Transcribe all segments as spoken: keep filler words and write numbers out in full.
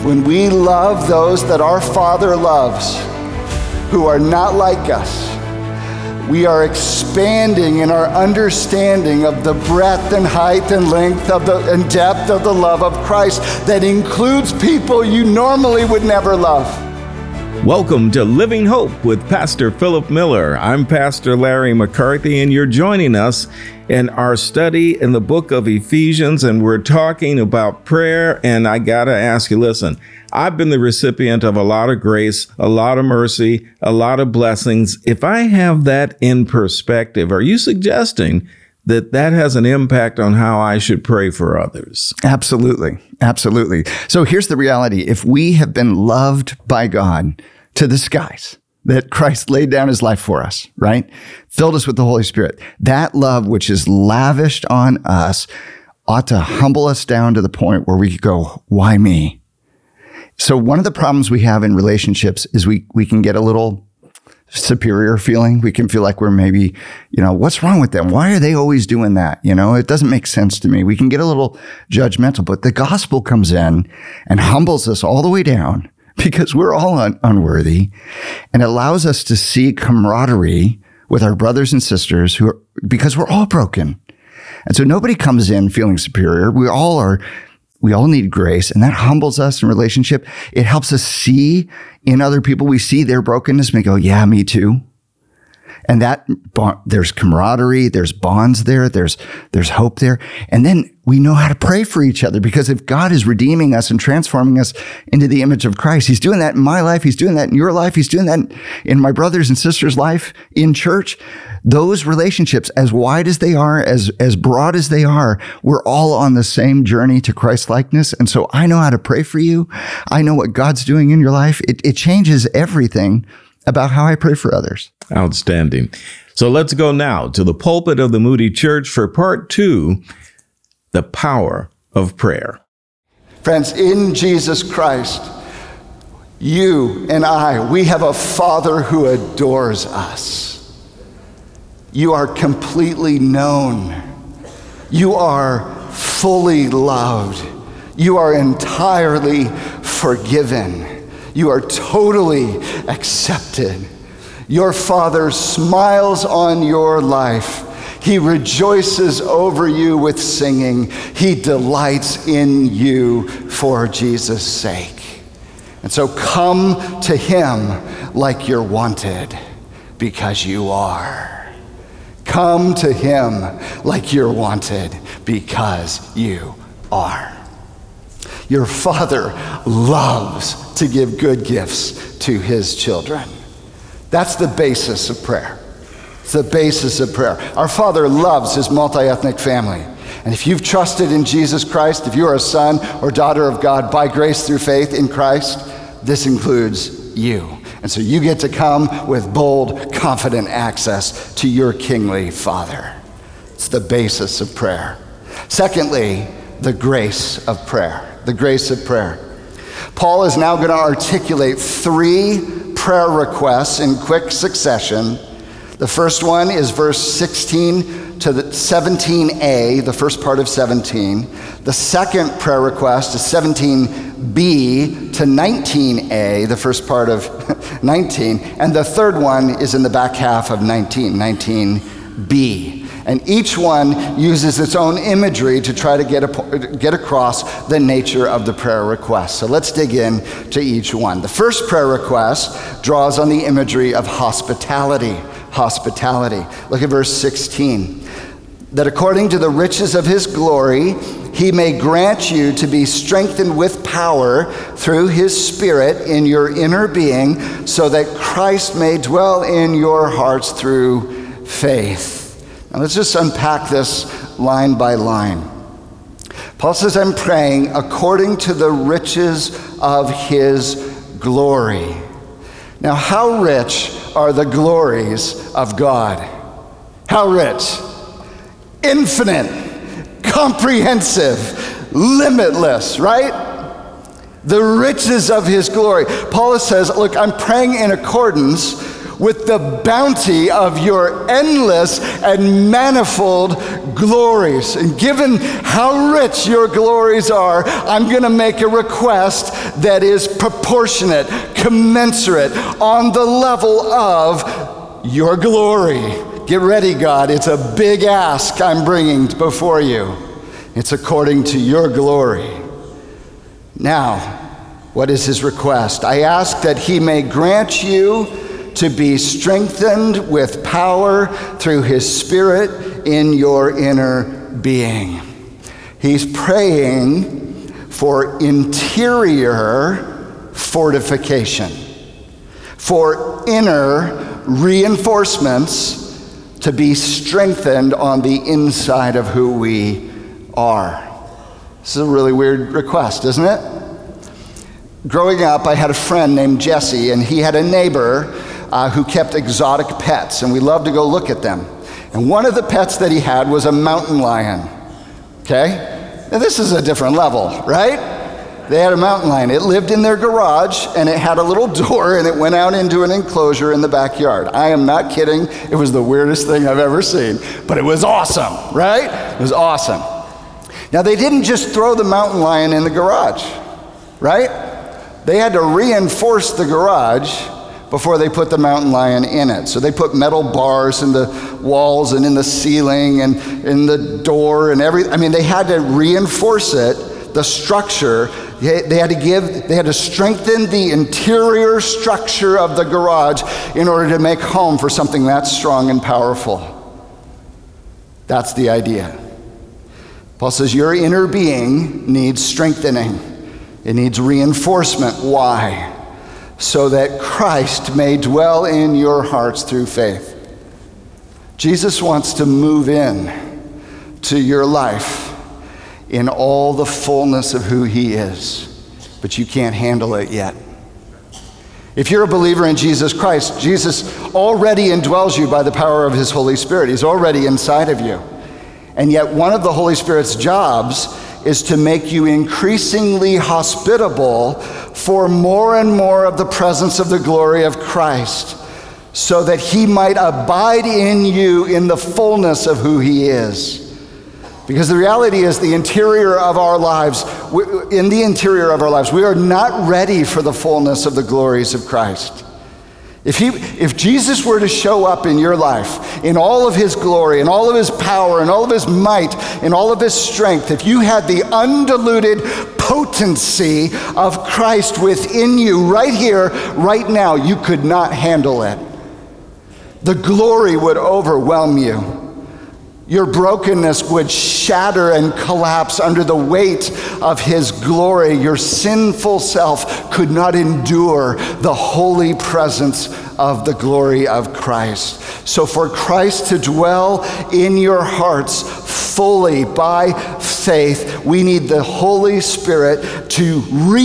when we love those that our Father loves, who are not like us, we are expanding in our understanding of the breadth and height and length of the and depth of the love of Christ that includes people you normally would never love. Welcome to Living Hope with Pastor Philip Miller. I'm Pastor Larry McCarthy, and you're joining us in our study in the book of Ephesians, and we're talking about prayer. And I gotta ask you, listen, I've been the recipient of a lot of grace, a lot of mercy, a lot of blessings. If I have that in perspective, are you suggesting that that has an impact on how I should pray for others? Absolutely. Absolutely. So here's the reality. If we have been loved by God to the skies, that Christ laid down his life for us, right? Filled us with the Holy Spirit. That love which is lavished on us ought to humble us down to the point where we could go, why me? So one of the problems we have in relationships is we we can get a little superior feeling. We can feel like we're maybe, you know, what's wrong with them? Why are they always doing that? You know, it doesn't make sense to me. We can get a little judgmental, but the gospel comes in and humbles us all the way down because we're all un- unworthy and allows us to see camaraderie with our brothers and sisters who are, because we're all broken. And so nobody comes in feeling superior. We all are We all need grace, and that humbles us in relationship. It helps us see in other people, we see their brokenness and we go, yeah, me too. And that there's camaraderie, there's bonds there, there's there's hope there. And then we know how to pray for each other, because if God is redeeming us and transforming us into the image of Christ, he's doing that in my life, he's doing that in your life, he's doing that in my brothers and sisters' life in church. Those relationships, as wide as they are, as as broad as they are, we're all on the same journey to Christ-likeness. And so I know how to pray for you. I know what God's doing in your life. It, it changes everything about how I pray for others. Outstanding. So let's go now to the pulpit of the Moody Church for part two, the power of prayer. Friends, in Jesus Christ, you and I, we have a Father who adores us. You are completely known. You are fully loved. You are entirely forgiven. You are totally accepted. Your Father smiles on your life. He rejoices over you with singing. He delights in you for Jesus' sake. And so come to him like you're wanted, because you are. Come to him like you're wanted, because you are. Your Father loves to give good gifts to his children. That's the basis of prayer. It's the basis of prayer. Our Father loves his multi-ethnic family. And if you've trusted in Jesus Christ, if you are a son or daughter of God by grace through faith in Christ, this includes you. And so you get to come with bold, confident access to your kingly Father. It's the basis of prayer. Secondly, the grace of prayer. The grace of prayer. Paul is now going to articulate three prayer requests in quick succession. The first one is verse sixteen to the seventeen a, the first part of seventeen. The second prayer request is seventeen b to nineteen a, the first part of nineteen. And the third one is in the back half of nineteen, nineteen b. And each one uses its own imagery to try to get, a, get across the nature of the prayer request. So let's dig in to each one. The first prayer request draws on the imagery of hospitality. Hospitality. Look at verse sixteen. That according to the riches of his glory, he may grant you to be strengthened with power through his Spirit in your inner being, so that Christ may dwell in your hearts through faith. Now let's just unpack this line by line. Paul says, I'm praying according to the riches of his glory. Now, how rich are the glories of God? How rich? Infinite, comprehensive, limitless, right? The riches of his glory. Paul says, look, I'm praying in accordance with the bounty of your endless and manifold glories. And given how rich your glories are, I'm going to make a request that is proportionate, commensurate, on the level of your glory. Get ready, God. It's a big ask I'm bringing before you. It's according to your glory. Now, what is his request? I ask that he may grant you to be strengthened with power through his Spirit in your inner being. He's praying for interior fortification, for inner reinforcements to be strengthened on the inside of who we are. This is a really weird request, isn't it? Growing up, I had a friend named Jesse, and he had a neighbor uh, who kept exotic pets, and we loved to go look at them. And one of the pets that he had was a mountain lion, okay? Now this is a different level, right? They had a mountain lion. It lived in their garage, and it had a little door, and it went out into an enclosure in the backyard. I am not kidding. It was the weirdest thing I've ever seen, but it was awesome, right? It was awesome. Now, they didn't just throw the mountain lion in the garage, right? They had to reinforce the garage before they put the mountain lion in it. So they put metal bars in the walls and in the ceiling and in the door and everything. I mean, they had to reinforce it, the structure. They had to give, they had to strengthen the interior structure of the garage in order to make home for something that strong and powerful. That's the idea. Paul says your inner being needs strengthening. It needs reinforcement. Why? So that Christ may dwell in your hearts through faith. Jesus wants to move in to your life in all the fullness of who he is, but you can't handle it yet. If you're a believer in Jesus Christ, Jesus already indwells you by the power of his Holy Spirit. He's already inside of you. And yet one of the Holy Spirit's jobs is to make you increasingly hospitable for more and more of the presence of the glory of Christ, so that he might abide in you in the fullness of who he is. Because the reality is the interior of our lives, in the interior of our lives, we are not ready for the fullness of the glories of Christ. If he, if Jesus were to show up in your life in all of his glory, in all of his power, in all of his might, in all of his strength, if you had the undiluted potency of Christ within you right here, right now, you could not handle it. The glory would overwhelm you. Your brokenness would shatter and collapse under the weight of his glory. Your sinful self could not endure the holy presence of the glory of Christ. So for Christ to dwell in your hearts fully by faith, we need the Holy Spirit to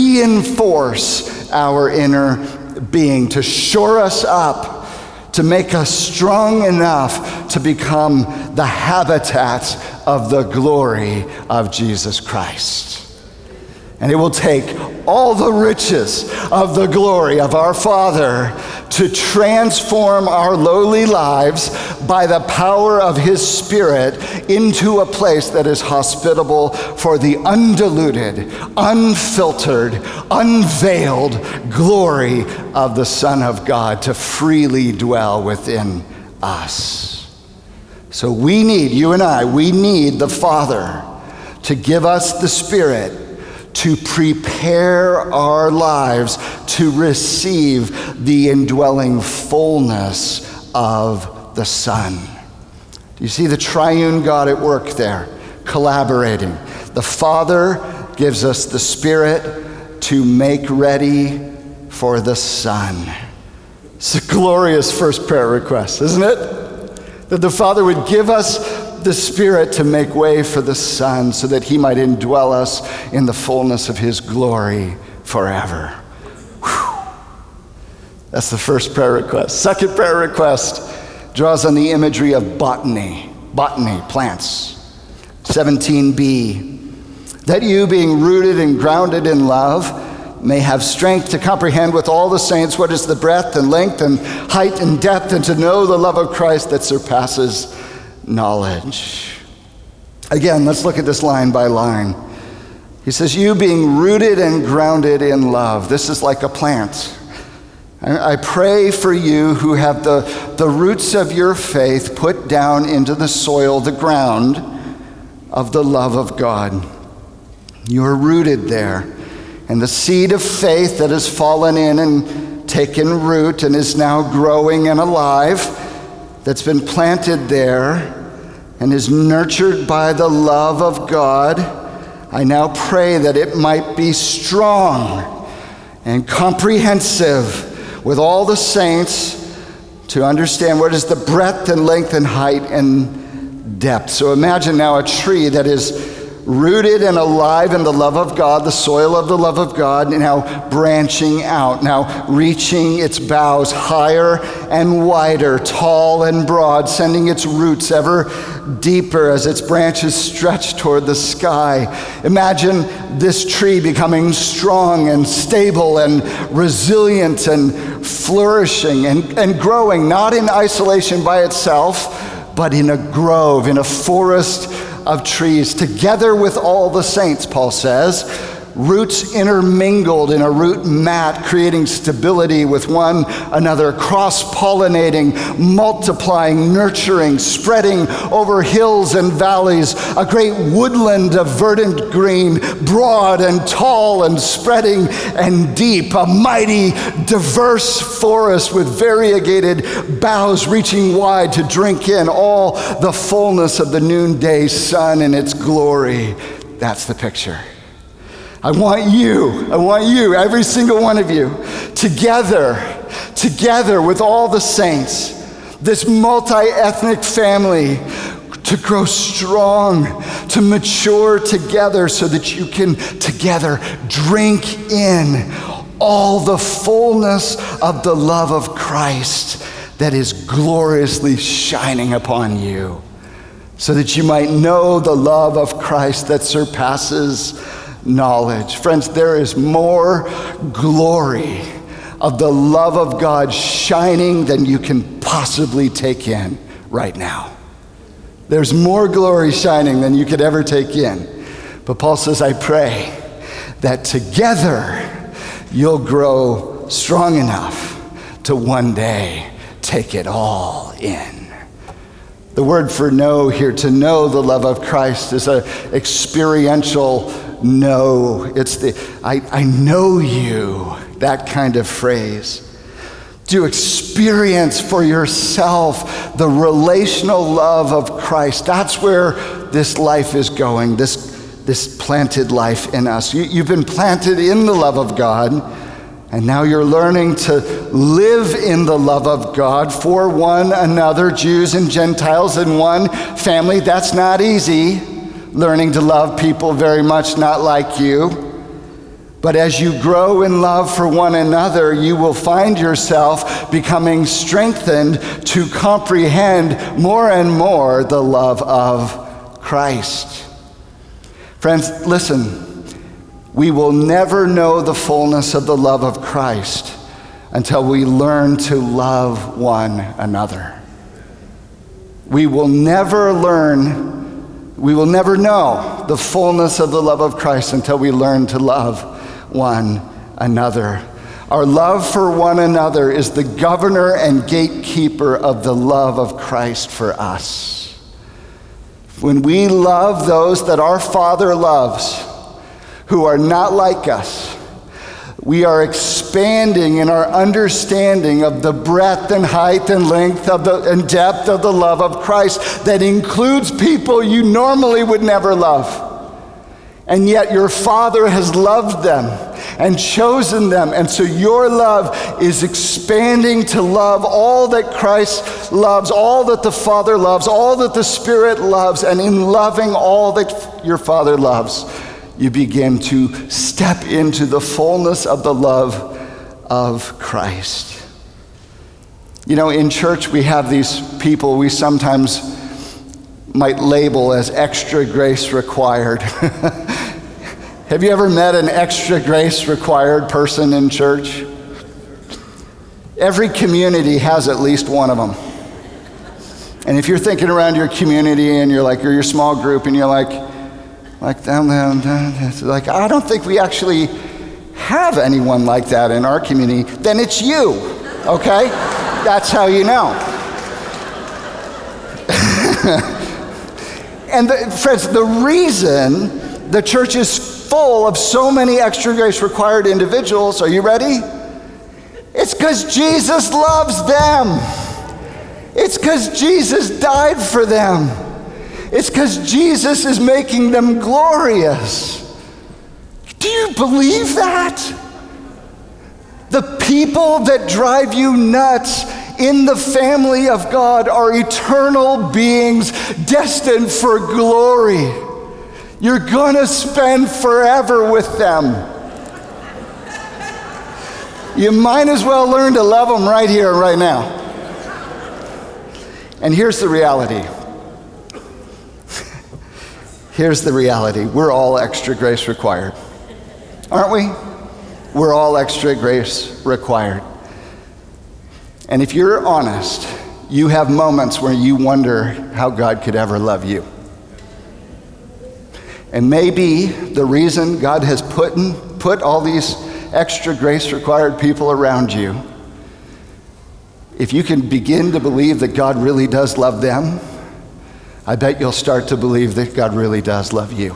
reinforce our inner being, to shore us up, to make us strong enough to become the habitat of the glory of Jesus Christ. And it will take all the riches of the glory of our Father to transform our lowly lives by the power of his Spirit into a place that is hospitable for the undiluted, unfiltered, unveiled glory of the Son of God to freely dwell within us. So we need, you and I, we need the Father to give us the Spirit to prepare our lives to receive the indwelling fullness of the Son. Do you see the triune God at work there, collaborating? The Father gives us the Spirit to make ready for the Son. It's a glorious first prayer request, isn't it? That the Father would give us the Spirit to make way for the Son so that he might indwell us in the fullness of his glory forever. Whew. That's the first prayer request. Second prayer request draws on the imagery of botany, botany, plants. seventeen b, that you being rooted and grounded in love may have strength to comprehend with all the saints what is the breadth and length and height and depth, and to know the love of Christ that surpasses knowledge. Again, let's look at this line by line. He says, you being rooted and grounded in love. This is like a plant. I pray for you who have the, the roots of your faith put down into the soil, the ground of the love of God. You're rooted there. And the seed of faith that has fallen in and taken root and is now growing and alive, that's been planted there and is nurtured by the love of God, I now pray that it might be strong and comprehensive with all the saints to understand what is the breadth and length and height and depth. So imagine now a tree that is rooted and alive in the love of God, the soil of the love of God, now branching out, now reaching its boughs higher and wider, tall and broad, sending its roots ever deeper as its branches stretch toward the sky. Imagine this tree becoming strong and stable and resilient and flourishing and, and growing, not in isolation by itself, but in a grove, in a forest of trees, together with all the saints, Paul says, roots intermingled in a root mat, creating stability with one another, cross-pollinating, multiplying, nurturing, spreading over hills and valleys, a great woodland of verdant green, broad and tall and spreading and deep, a mighty, diverse forest with variegated boughs reaching wide to drink in all the fullness of the noonday sun in its glory. That's the picture. I want you, I want you, every single one of you, together, together with all the saints, this multi-ethnic family, to grow strong, to mature together so that you can together drink in all the fullness of the love of Christ that is gloriously shining upon you, so that you might know the love of Christ that surpasses knowledge. Friends, there is more glory of the love of God shining than you can possibly take in right now. There's more glory shining than you could ever take in. But Paul says, I pray that together you'll grow strong enough to one day take it all in. The word for know here, to know the love of Christ, is an experiential know. It's the, I, I know you, that kind of phrase. To experience for yourself the relational love of Christ. That's where this life is going, this, this planted life in us. You, you've been planted in the love of God, and now you're learning to live in the love of God for one another, Jews and Gentiles in one family. That's not easy. Learning to love people very much not like you. But as you grow in love for one another, you will find yourself becoming strengthened to comprehend more and more the love of Christ. Friends, listen, we will never know the fullness of the love of Christ until we learn to love one another. We will never learn We will never know the fullness of the love of Christ until we learn to love one another. Our love for one another is the governor and gatekeeper of the love of Christ for us. When we love those that our Father loves, who are not like us, we are expanding in our understanding of the breadth and height and length of the and depth of the love of Christ that includes people you normally would never love. And yet your Father has loved them and chosen them, and so your love is expanding to love all that Christ loves, all that the Father loves, all that the Spirit loves, and in loving all that your Father loves, you begin to step into the fullness of the love of Christ. You know, in church we have these people we sometimes might label as extra grace required. Have you ever met an extra grace required person in church? Every community has at least one of them. And if you're thinking around your community and you're like, you're your small group and you're like, like them, them, them, like, I don't think we actually have anyone like that in our community, then it's you, okay? That's how you know. And the, friends, the reason the church is full of so many extra grace required individuals, are you ready? It's because Jesus loves them. It's because Jesus died for them. It's because Jesus is making them glorious. Do you believe that? The people that drive you nuts in the family of God are eternal beings destined for glory. You're gonna spend forever with them. You might as well learn to love them right here, right now. And here's the reality. Here's the reality. We're all extra grace required. Aren't we? We're all extra grace required. And if you're honest, you have moments where you wonder how God could ever love you. And maybe the reason God has put, in, put all these extra grace required people around you, if you can begin to believe that God really does love them, I bet you'll start to believe that God really does love you.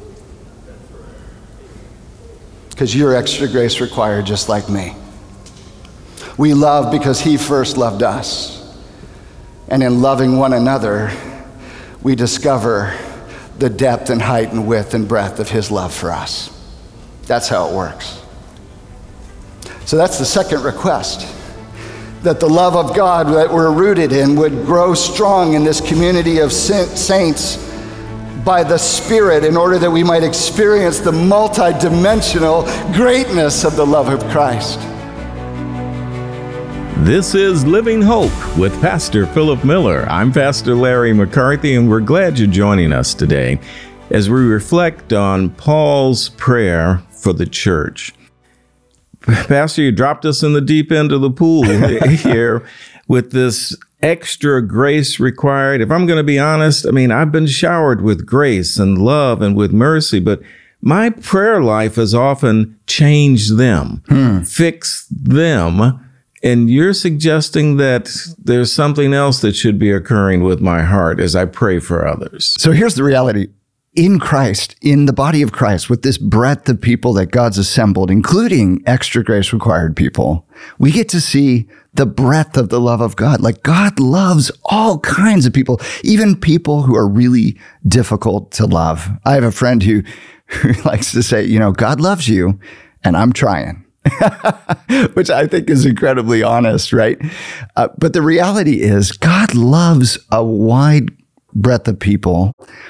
Because you're extra grace required just like me. We love because he first loved us. And in loving one another, we discover the depth and height and width and breadth of his love for us. That's how it works. So that's the second request, that the love of God that we're rooted in would grow strong in this community of saints by the Spirit, in order that we might experience the multi-dimensional greatness of the love of Christ. This is Living Hope with Pastor Philip Miller. I'm Pastor Larry McCarthy, and we're glad you're joining us today as we reflect on Paul's prayer for the church. Pastor, you dropped us in the deep end of the pool here with this extra grace required. If I'm going to be honest, I mean, I've been showered with grace and love and with mercy, but my prayer life has often changed them, hmm. fixed them. And you're suggesting that there's something else that should be occurring with my heart as I pray for others. So here's the reality. In Christ, in the body of Christ, with this breadth of people that God's assembled, including extra grace required people, we get to see the breadth of the love of God. Like, God loves all kinds of people, even people who are really difficult to love. I have a friend who, who likes to say, you know, God loves you and I'm trying. Which I think is incredibly honest, right? Uh, but the reality is God loves a wide breadth of people.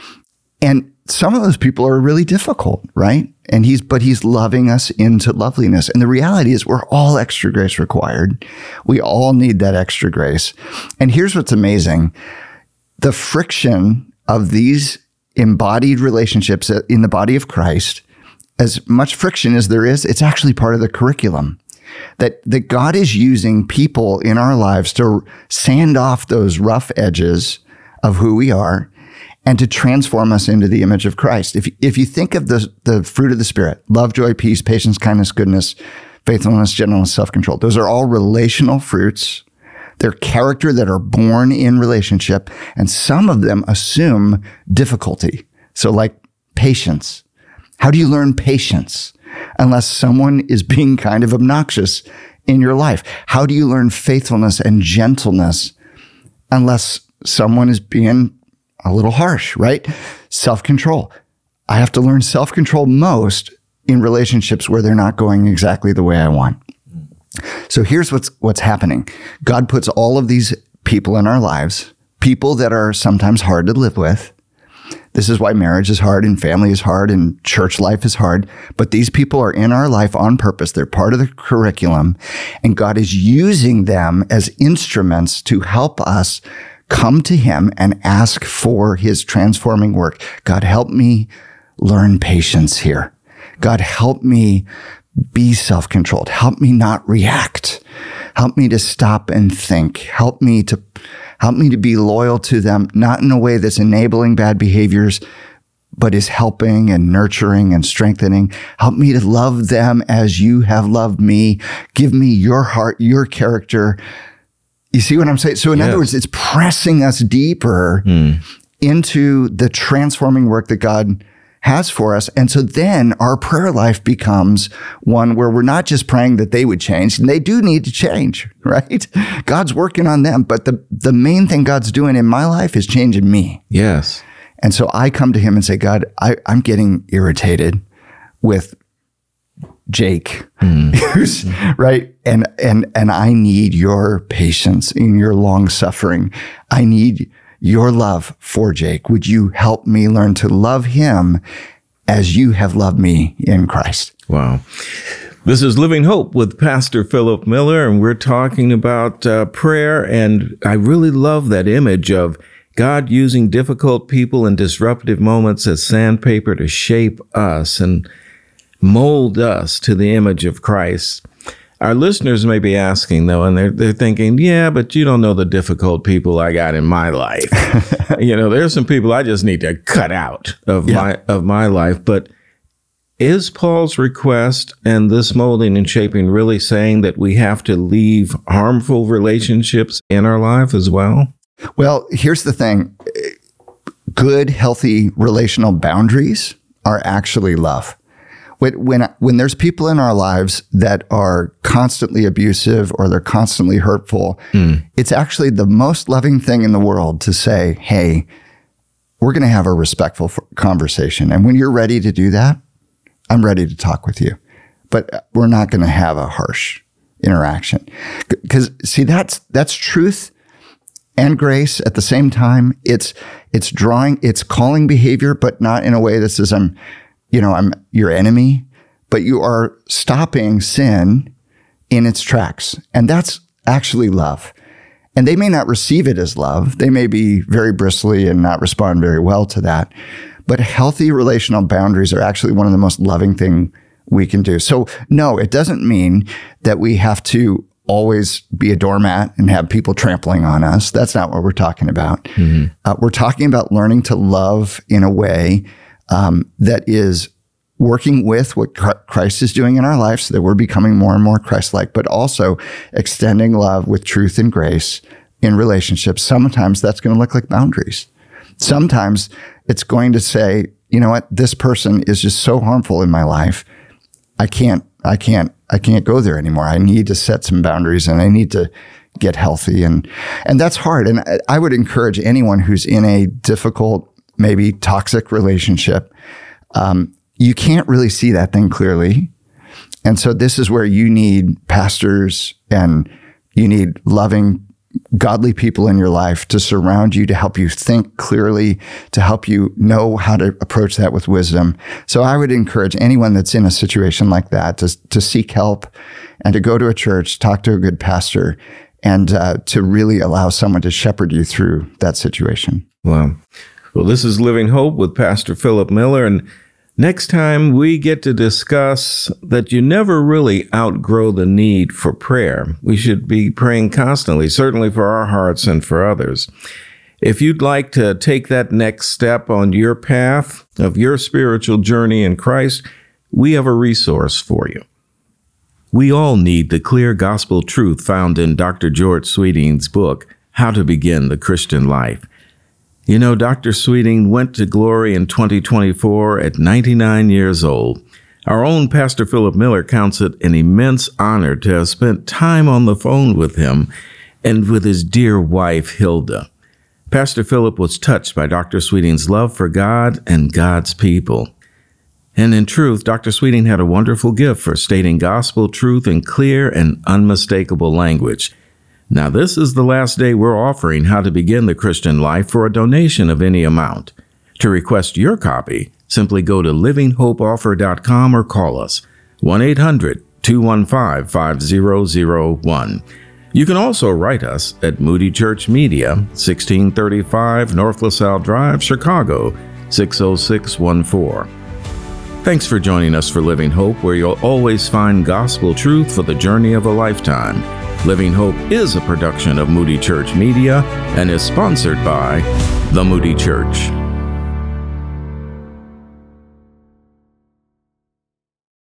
And some of those people are really difficult, right? And he's, but he's loving us into loveliness. And the reality is we're all extra grace required. We all need that extra grace. And here's what's amazing. The friction of these embodied relationships in the body of Christ, as much friction as there is, it's actually part of the curriculum. That, that God is using people in our lives to sand off those rough edges of who we are and to transform us into the image of Christ. If, if you think of the, the fruit of the Spirit, love, joy, peace, patience, kindness, goodness, faithfulness, gentleness, self-control, those are all relational fruits. They're character that are born in relationship, and some of them assume difficulty. So like patience. How do you learn patience unless someone is being kind of obnoxious in your life? How do you learn faithfulness and gentleness unless someone is being a little harsh, right? Self-control. I have to learn self-control most in relationships where they're not going exactly the way I want. So here's what's what's happening. God puts all of these people in our lives, people that are sometimes hard to live with. This is why marriage is hard and family is hard and church life is hard. But these people are in our life on purpose. They're part of the curriculum, and God is using them as instruments to help us come to him and ask for his transforming work. God, help me learn patience here. God, help me be self-controlled. Help me not react. Help me to stop and think. Help me to help me to be loyal to them, not in a way that's enabling bad behaviors, but is helping and nurturing and strengthening. Help me to love them as you have loved me. Give me your heart, your character. You see what I'm saying? So in yes. other words, it's pressing us deeper mm. into the transforming work that God has for us. And so then our prayer life becomes one where we're not just praying that they would change, and they do need to change, right? God's working on them. But the, the main thing God's doing in my life is changing me. Yes. And so I come to him and say, God, I, I'm getting irritated with Jake, mm. who's, right? And, and, and I need your patience and your long suffering. I need your love for Jake. Would you help me learn to love him as you have loved me in Christ? Wow. This is Living Hope with Pastor Philip Miller, and we're talking about uh, prayer. And I really love that image of God using difficult people and disruptive moments as sandpaper to shape us and mold us to the image of Christ. Our listeners may be asking, though, and they're, they're thinking, yeah, but you don't know the difficult people I got in my life. You know, there's some people I just need to cut out of yeah. my of my life. But is Paul's request and this molding and shaping really saying that we have to leave harmful relationships in our life as well? Well, here's the thing. Good, healthy relational boundaries are actually love. When, when, when there's people in our lives that are constantly abusive or they're constantly hurtful, mm. it's actually the most loving thing in the world to say, hey, we're going to have a respectful f- conversation. And when you're ready to do that, I'm ready to talk with you. But we're not going to have a harsh interaction. Because, see, that's that's truth and grace at the same time. It's it's drawing, it's calling behavior, but not in a way that says I'm, you know, I'm your enemy, but you are stopping sin in its tracks. And that's actually love. And they may not receive it as love. They may be very bristly and not respond very well to that. But healthy relational boundaries are actually one of the most loving things we can do. So no, it doesn't mean that we have to always be a doormat and have people trampling on us. That's not what we're talking about. Mm-hmm. Uh, we're talking about learning to love in a way um, that is working with what Christ is doing in our lives so that we're becoming more and more Christ-like, but also extending love with truth and grace in relationships. Sometimes that's going to look like boundaries. Sometimes it's going to say, you know what, this person is just so harmful in my life. I can't, I can't, I can't go there anymore. I need to set some boundaries and I need to get healthy. And, and that's hard. And I would encourage anyone who's in a difficult, maybe toxic relationship, um, you can't really see that thing clearly. And so this is where you need pastors and you need loving, godly people in your life to surround you, to help you think clearly, to help you know how to approach that with wisdom. So I would encourage anyone that's in a situation like that to, to seek help and to go to a church, talk to a good pastor, and uh, to really allow someone to shepherd you through that situation. Wow. Well, this is Living Hope with Pastor Philip Miller, and next time we get to discuss that you never really outgrow the need for prayer. We should be praying constantly, certainly for our hearts and for others. If you'd like to take that next step on your path of your spiritual journey in Christ, we have a resource for you. We all need the clear gospel truth found in Doctor George Sweeting's book, How to Begin the Christian Life. You know, Doctor Sweeting went to glory in twenty twenty-four at ninety-nine years old. Our own Pastor Philip Miller counts it an immense honor to have spent time on the phone with him and with his dear wife, Hilda. Pastor Philip was touched by Doctor Sweeting's love for God and God's people. And in truth, Doctor Sweeting had a wonderful gift for stating gospel truth in clear and unmistakable language. Now, this is the last day we're offering How to Begin the Christian Life for a donation of any amount. To request your copy, simply go to living hope offer dot com or call us, one eight hundred two one five five zero zero one. You can also write us at Moody Church Media, sixteen thirty-five North LaSalle Drive, Chicago, six oh six one four. Thanks for joining us for Living Hope, where you'll always find gospel truth for the journey of a lifetime. Living Hope is a production of Moody Church Media and is sponsored by the Moody Church.